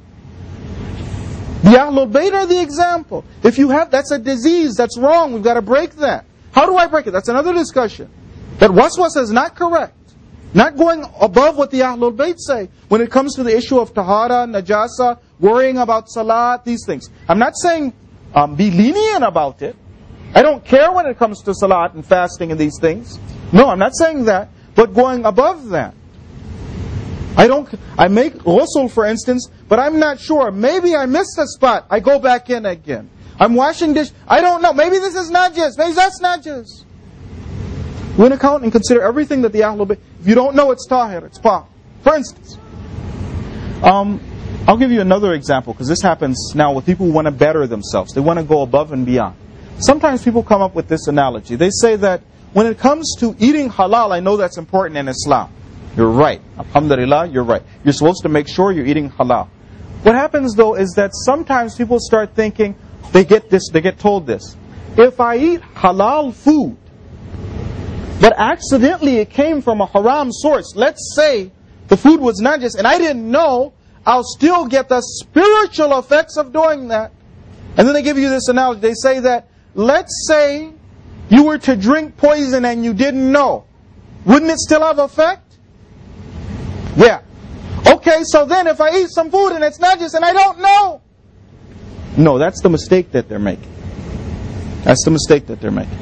[SPEAKER 1] The Ahlul Bayt are the example. If you have, that's a disease, that's wrong, we've got to break that. How do I break it? That's another discussion. But waswasa is not correct. Not going above what the Ahlul Bayt say when it comes to the issue of tahara, najasa, worrying about salat, these things. I'm not saying um, be lenient about it. I don't care when it comes to salat and fasting and these things. No, I'm not saying that. But going above that. I don't, I make ghusl, for instance, but I'm not sure. Maybe I missed a spot. I go back in again. I'm washing dish. I don't know. Maybe this is najis. Maybe that's najis. We account and consider everything that the Ahlul Bayt. If you don't know it's tahir, it's pa. For instance. Um, I'll give you another example, because this happens now with people who want to better themselves. They want to go above and beyond. Sometimes people come up with this analogy. They say that when it comes to eating halal, I know that's important in Islam. You're right. Alhamdulillah, you're right. You're supposed to make sure you're eating halal. What happens though is that sometimes people start thinking, they get this, they get told this. If I eat halal food, but accidentally it came from a haram source, let's say the food was najis and I didn't know, I'll still get the spiritual effects of doing that. And then they give you this analogy. They say that, let's say you were to drink poison and you didn't know. Wouldn't it still have effect? Yeah. Okay, so then if I eat some food and it's najis and I don't know. No, that's the mistake that they're making. That's the mistake that they're making.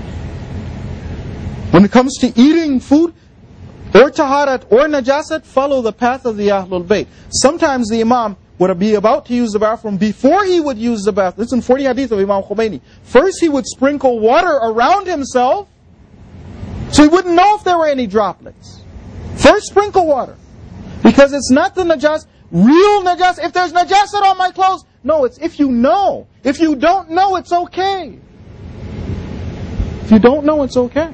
[SPEAKER 1] When it comes to eating food, or taharat, or najasat, follow the path of the Ahlul Bayt. Sometimes the Imam would be about to use the bathroom. Before he would use the bathroom, listen, forty hadith of Imam Khomeini. First he would sprinkle water around himself, so he wouldn't know if there were any droplets. First sprinkle water. Because it's not the najas, real najas. If there's najasat on my clothes, no, it's if you know. If you don't know, it's okay. If you don't know, it's okay.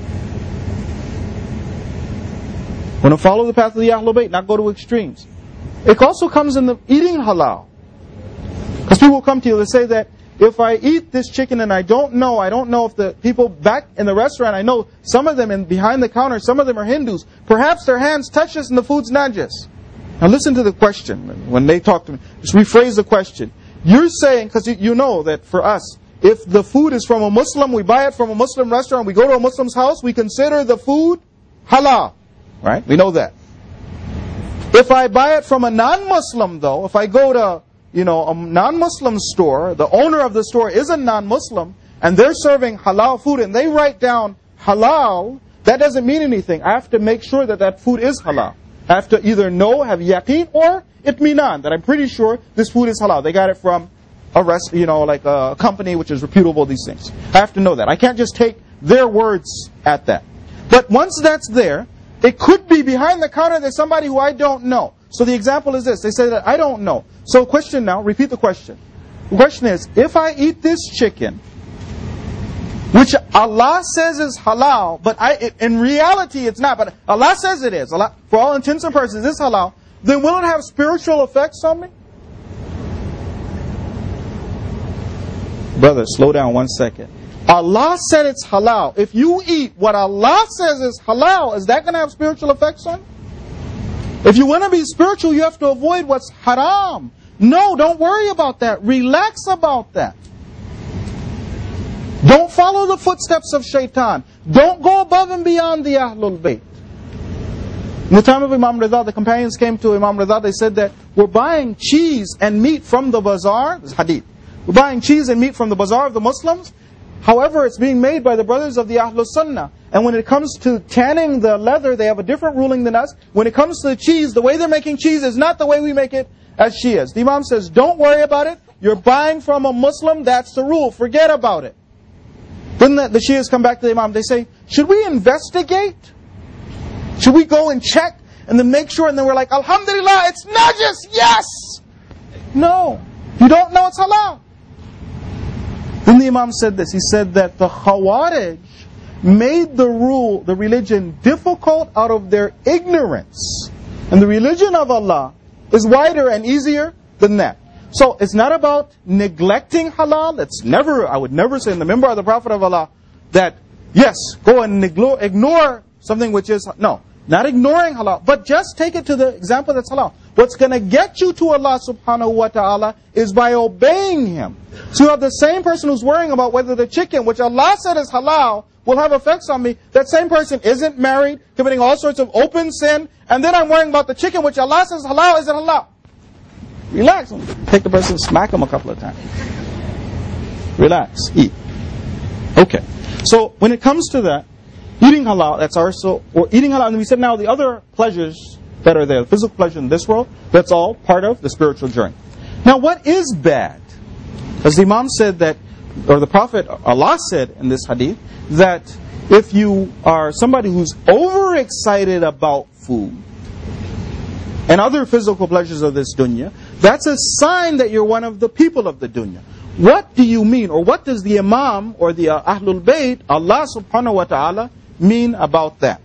[SPEAKER 1] Want to follow the path of the Ahlul Bayt, not go to extremes. It also comes in the eating halal. Because people will come to you, they say that if I eat this chicken and I don't know, I don't know if the people back in the restaurant, I know some of them in behind the counter, some of them are Hindus. Perhaps their hands touch this and the food's najis. Now listen to the question. When they talk to me, just rephrase the question. You're saying, because you know that for us, if the food is from a Muslim, we buy it from a Muslim restaurant, we go to a Muslim's house, we consider the food halal. Right? We know that. If I buy it from a non-Muslim though, if I go to, you know, a non-Muslim store, the owner of the store is a non-Muslim, and they're serving halal food, and they write down halal, that doesn't mean anything. I have to make sure that that food is halal. I have to either know, have yaqeen, or itminan, that I'm pretty sure this food is halal. They got it from a rest, you know, like a company which is reputable, these things. I have to know that. I can't just take their words at that. But once that's there, it could be behind the counter there's somebody who I don't know. So the example is this. They say that I don't know. So question now, repeat the question. The question is, if I eat this chicken, which Allah says is halal, but I, it, in reality it's not, but Allah says it is, Allah, for all intents and purposes it's halal, then will it have spiritual effects on me? Brother, slow down one second. Allah said it's halal. If you eat what Allah says is halal, is that going to have spiritual effects on you? If you want to be spiritual, you have to avoid what's haram. No, don't worry about that. Relax about that. Don't follow the footsteps of shaitan. Don't go above and beyond the Ahlul Bayt. In the time of Imam Rida, the companions came to Imam Rida, they said that we're buying cheese and meat from the bazaar. This hadith. We're buying cheese and meat from the bazaar of the Muslims. However, it's being made by the brothers of the Ahlul Sunnah. And when it comes to tanning the leather, they have a different ruling than us. When it comes to the cheese, the way they're making cheese is not the way we make it as Shias. The Imam says, don't worry about it. You're buying from a Muslim, that's the rule. Forget about it. Then the, the Shias come back to the Imam. They say, should we investigate? Should we go and check and then make sure? And then we're like, Alhamdulillah, it's najis, yes! No, you don't know it's halal. Then the Imam said this. He said that the Khawarij made the rule, the religion, difficult out of their ignorance. And the religion of Allah is wider and easier than that. So it's not about neglecting halal. It's never, I would never say in the member of the Prophet of Allah that, yes, go and ignore, ignore something which is, no, not ignoring halal, but just take it to the example that's halal. What's going to get you to Allah subhanahu wa ta'ala is by obeying Him. So you have the same person who's worrying about whether the chicken, which Allah said is halal, will have effects on me. That same person isn't married, committing all sorts of open sin, and then I'm worrying about the chicken, which Allah says halal, isn't halal. Relax. Take the person, smack him a couple of times. Relax. Eat.
[SPEAKER 2] Okay. So when it comes to that, eating halal, that's also, or eating halal, and we said now the other pleasures that are there, the physical pleasure in this world, that's all part of the spiritual journey. Now what is bad? As the Imam said that, or the Prophet, Allah said in this hadith, that if you are somebody who's overexcited about food and other physical pleasures of this dunya, that's a sign that you're one of the people of the dunya. What do you mean, or what does the Imam or the uh, Ahlul Bayt, Allah subhanahu wa ta'ala, mean about that?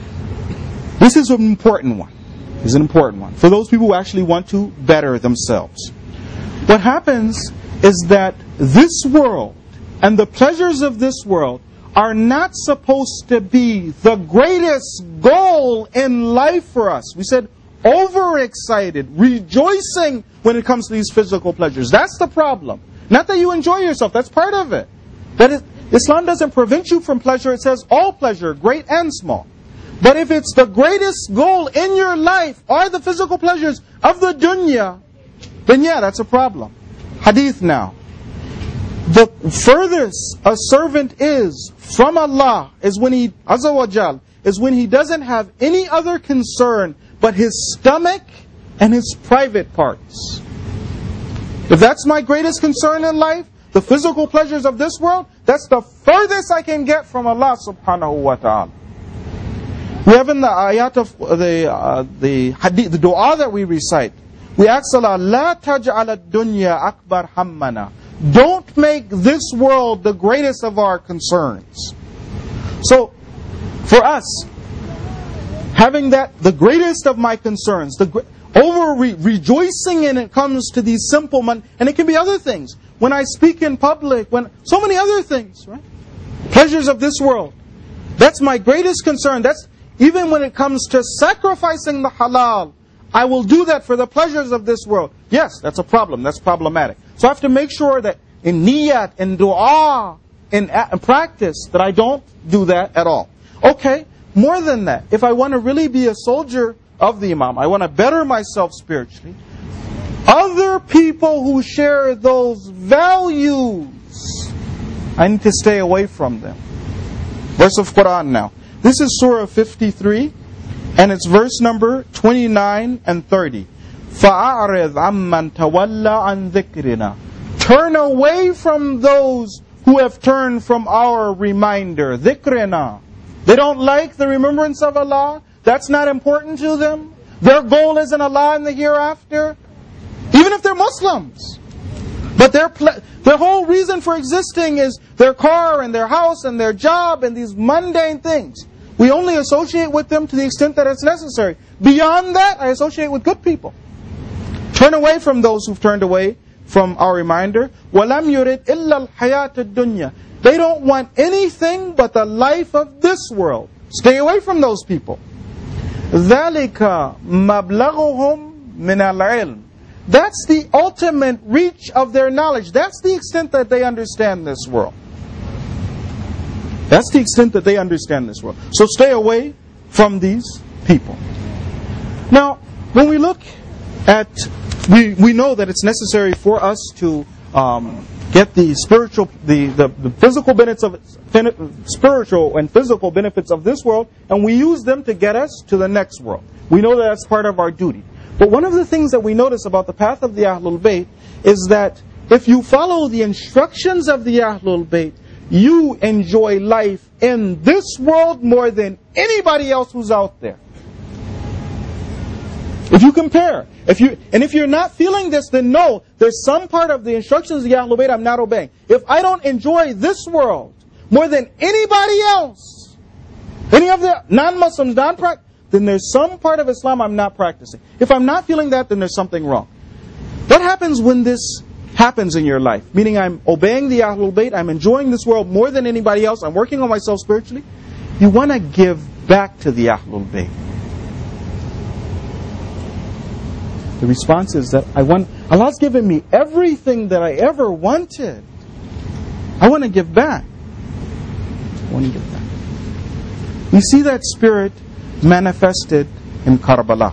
[SPEAKER 2] This is an important one. This is an important one for those people who actually want to better themselves. What happens is that this world and the pleasures of this world are not supposed to be the greatest goal in life for us. We said overexcited, rejoicing when it comes to these physical pleasures. That's the problem. Not that you enjoy yourself, that's part of it. That is, Islam doesn't prevent you from pleasure, it says all pleasure, great and small. But if it's the greatest goal in your life are the physical pleasures of the dunya, then yeah, that's a problem. Hadith now. The furthest a servant is from Allah is when he, Azza wa Jal, is when he doesn't have any other concern but his stomach and his private parts. If that's my greatest concern in life, the physical pleasures of this world, that's the furthest I can get from Allah subhanahu wa ta'ala. We have in the ayat of the, uh, the hadith, the dua that we recite, we ask Allah, La taj'al ad-dunya akbar hammana. Don't make this world the greatest of our concerns. So, for us, having that, the greatest of my concerns, the over re- rejoicing when it comes to these simple, mon- and it can be other things. When I speak in public, when so many other things, right? Pleasures of this world. That's my greatest concern. That's even when it comes to sacrificing the halal, I will do that for the pleasures of this world. Yes, that's a problem. That's problematic. So I have to make sure that in niyat, in dua, in, in practice, that I don't do that at all. Okay, more than that, if I want to really be a soldier of the Imam, I want to better myself spiritually, other people who share those values, I need to stay away from them. Verse of Quran now. This is Surah fifty-three, and it's verse number twenty-nine and thirty. فَأَعْرِضْ عَمَّنْ تَوَلَّى عَنْ ذِكْرِنَا. Turn away from those who have turned from our reminder. ذِكْرِنَا. They don't like the remembrance of Allah. That's not important to them. Their goal isn't Allah in the hereafter. Even if they're Muslims. But their ple- their whole reason for existing is their car and their house and their job and these mundane things. We only associate with them to the extent that it's necessary. Beyond that, I associate with good people. Turn away from those who've turned away from our reminder. وَلَمْ يُرِدْ إِلَّا الْحَيَاةَ الدُّنْيَا. They don't want anything but the life of this world. Stay away from those people. ذَلِكَ مَبْلَغُهُمْ مِنَ الْعِلْمِ. That's the ultimate reach of their knowledge. That's the extent that they understand this world. That's the extent that they understand this world. So stay away from these people. Now, when we look at, we, we know that it's necessary for us to um, get the spiritual, the, the, the physical benefits of spiritual and physical benefits of this world, and we use them to get us to the next world. We know that that's part of our duty. But one of the things that we notice about the path of the Ahlul Bayt is that if you follow the instructions of the Ahlul Bayt, you enjoy life in this world more than anybody else who's out there. If you compare, if you and if you're not feeling this, then no, there's some part of the instructions of the Ahlul Bayt I'm not obeying. If I don't enjoy this world more than anybody else, any of the non-Muslims, non-practitioners, then there's some part of Islam I'm not practicing. If I'm not feeling that, then there's something wrong. What happens when this happens in your life? Meaning I'm obeying the Ahlul Bayt, I'm enjoying this world more than anybody else, I'm working on myself spiritually. You want to give back to the Ahlul Bayt. The response is that I want, Allah's given me everything that I ever wanted. I want to give back. I want to give back. We see that spirit manifested in Karbala.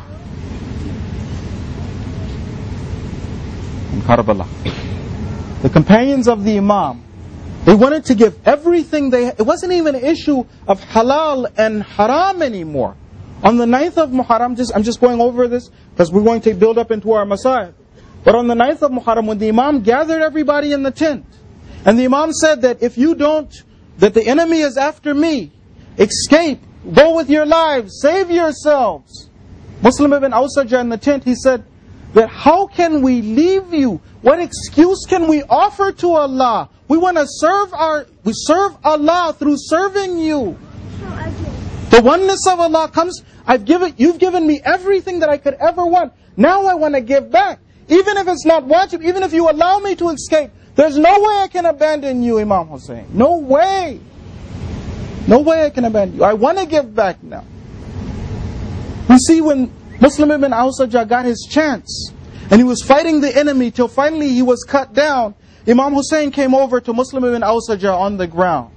[SPEAKER 2] In Karbala. The companions of the Imam They wanted to give everything they had. It wasn't even an issue of halal and haram anymore. On the ninth of Muharram, just, I'm just going over this because we're going to build up into our Masa'ib. But on the ninth of Muharram, when the Imam gathered everybody in the tent, and the Imam said that if you don't, that the enemy is after me, escape, go with your lives, save yourselves. Muslim ibn Awsaja in the tent, he said that how can we leave you? What excuse can we offer to Allah? We want to serve our, we serve Allah through serving you. The oneness of Allah comes, I've given, you've given me everything that I could ever want. Now I want to give back. Even if it's not wajib, even if you allow me to escape, there's no way I can abandon you, Imam Hussein. No way. No way I can abandon you. I want to give back now. You see, when Muslim ibn Awsaja got his chance, and he was fighting the enemy till finally he was cut down, Imam Hussein came over to Muslim ibn Awsaja on the ground.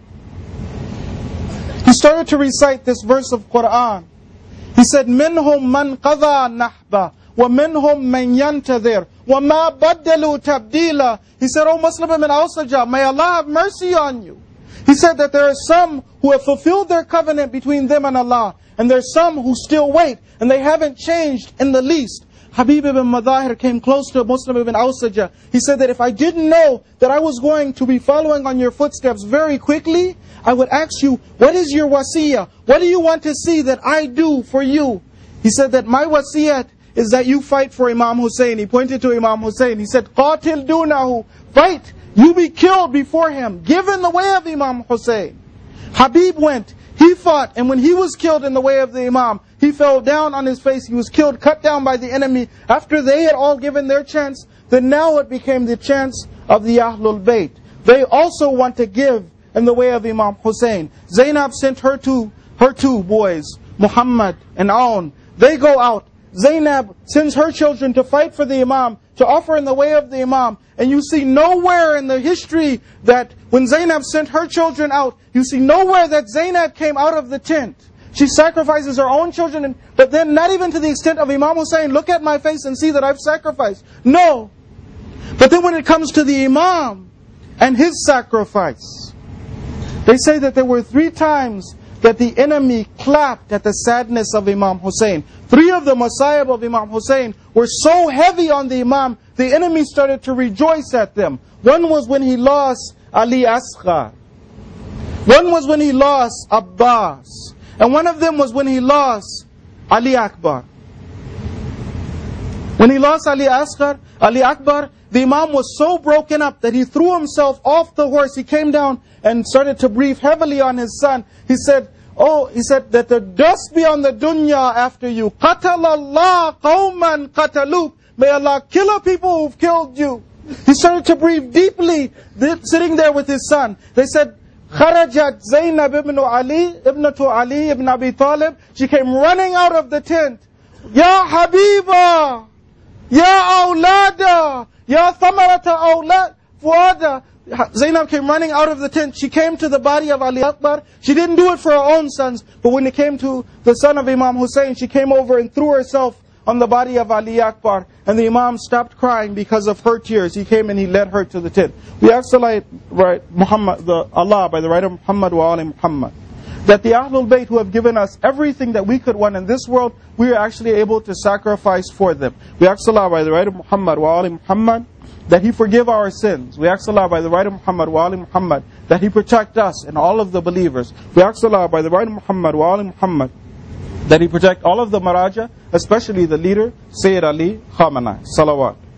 [SPEAKER 2] He started to recite this verse of Quran. He said, "Minhum man qadha nahba, wa minhum man yantadhir, wa ma baddalu tabdila." He said, "O Muslim ibn Awsaja, may Allah have mercy on you." He said that there are some who have fulfilled their covenant between them and Allah, and there are some who still wait, and they haven't changed in the least. Habib ibn Madahir came close to Muslim ibn Awsaja. He said that if I didn't know that I was going to be following on your footsteps very quickly, I would ask you, what is your wasiyah? What do you want to see that I do for you? He said that my wasiyah is that you fight for Imam Hussein. He pointed to Imam Hussein. He said, "Qatil dunahu." Fight. You be killed before him. Give in the way of Imam Hussein. Habib went. He fought, and when he was killed in the way of the Imam, he fell down on his face. He was killed, cut down by the enemy. After they had all given their chance, then now it became the chance of the Ahlul Bayt. They also want to give in the way of Imam Hussein. Zainab sent her two, her two boys, Muhammad and Aun. They go out. Zainab sends her children to fight for the Imam, to offer in the way of the Imam. And you see nowhere in the history that when Zainab sent her children out, you see nowhere that Zainab came out of the tent. She sacrifices her own children, and, but then not even to the extent of Imam Hussein, look at my face and see that I've sacrificed. No. But then when it comes to the Imam and his sacrifice, they say that there were three times that the enemy clapped at the sadness of Imam Hussein. Three of the masayib of Imam Hussein were so heavy on the Imam, the enemy started to rejoice at them. One was when he lost Ali Asghar. One was when he lost Abbas. And one of them was when he lost Ali Akbar. When he lost Ali Asghar, Ali Akbar, the Imam was so broken up that he threw himself off the horse. He came down and started to breathe heavily on his son. He said, oh, he said that the dust be on the dunya after you. Qatal Allah qawman qataluk. May Allah kill a people who've killed you. He started to breathe deeply, sitting there with his son. They said, Kharajat Zainab ibn Ali, ibnatu Ali ibn Abi Talib. She came running out of the tent. Ya Habiba, Ya Awlada, Ya Thamarata Awlad, Fuada. Zainab came running out of the tent. She came to the body of Ali Akbar. She didn't do it for her own sons, but when it came to the son of Imam Hussein, she came over and threw herself on the body of Ali Akbar. And the Imam stopped crying because of her tears. He came and he led her to the tent. We ask Allah, right, Muhammad, the, Allah by the right of Muhammad wa ali Muhammad, that the Ahlul Bayt who have given us everything that we could want in this world, we are actually able to sacrifice for them. We ask Allah by the right of Muhammad wa ali Muhammad, that He forgive our sins. We ask Allah by the right of Muhammad wa ali Muhammad, that He protect us and all of the believers. We ask Allah by the right of Muhammad wa ali Muhammad, that He protect all of the Maraja, especially the leader, Sayyid Ali Khamenei. Salawat.